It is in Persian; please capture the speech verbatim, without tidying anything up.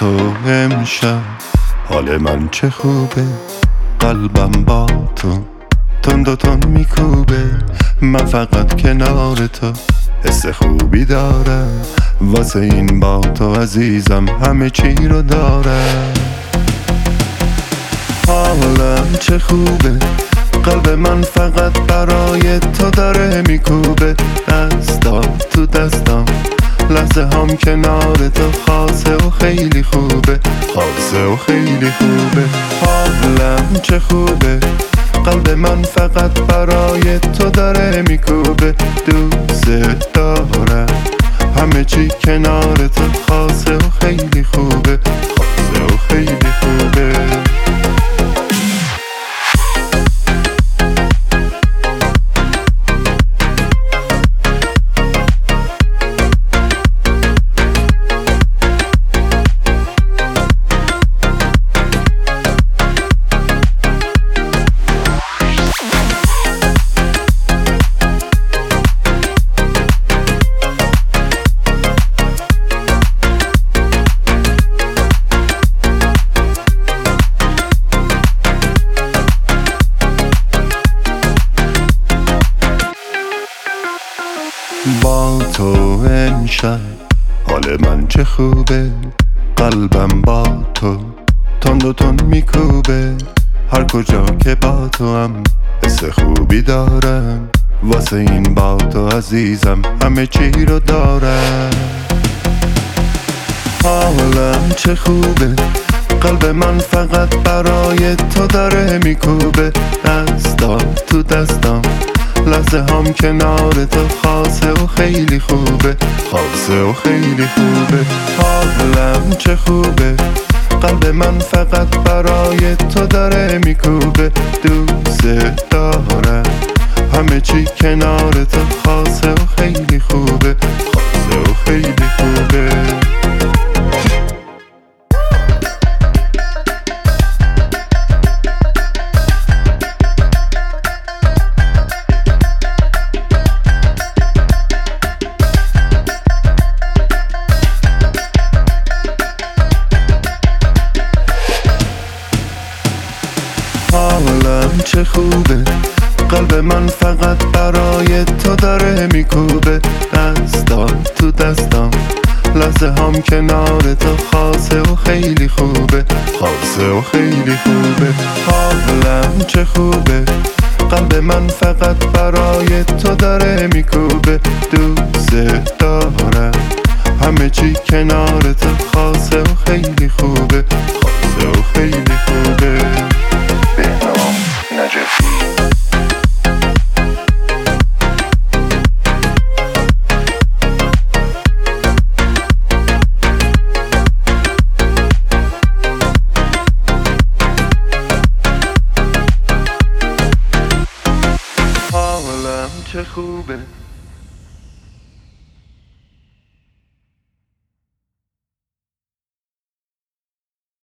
تو امشب حال من چه خوبه، قلبم با تو تند و تند میکوبه. من فقط کنار تو حس خوبی دارم، واسه این با تو عزیزم همه چی رو دارم. حالم چه خوبه، قلب من فقط برای تو داره میکوبه. دستا تو دستم، لحظه هم کنار تو خاصه و خیلی خوبه، خاصه و خیلی خوبه. حالم چه خوبه، قلب من فقط برای تو داره میکوبه. دوست دارم همه چی کنار تو خاصه و خیلی خوبه، خاصه و خیلی خوبه. با تو امشب حال من چه خوبه، قلبم با تو تند و تند میکوبه. هر کجا که با تو هم حس خوبی دارم، واسه این با تو عزیزم همه چی رو دارم. حالم چه خوبه، قلب من فقط برای تو داره میکوبه. دستا تو دستم، لحظه هم کنار تو خاصه و خیلی خوبه، خاصه و خیلی خوبه. حالم چه خوبه، قلب من فقط برای تو داره میکوبه. دوست دارم همه چی کنار تو خاصه و خیلی خوبه، خاصه و خیلی خوبه. حالم چه خوبه، قلب من فقط برای تو داره میکوبه. دستا تو دستم، لحظه هم کنار تو خاصه و خیلی خوبه، خاصه و خیلی خوبه. حالم چه خوبه، قلب من فقط برای تو داره میکوبه. دوست دارم همه چی کنار تو خاصه و خیلی خوبه، خاصه و خیلی خوبه. حالم چه خوبه،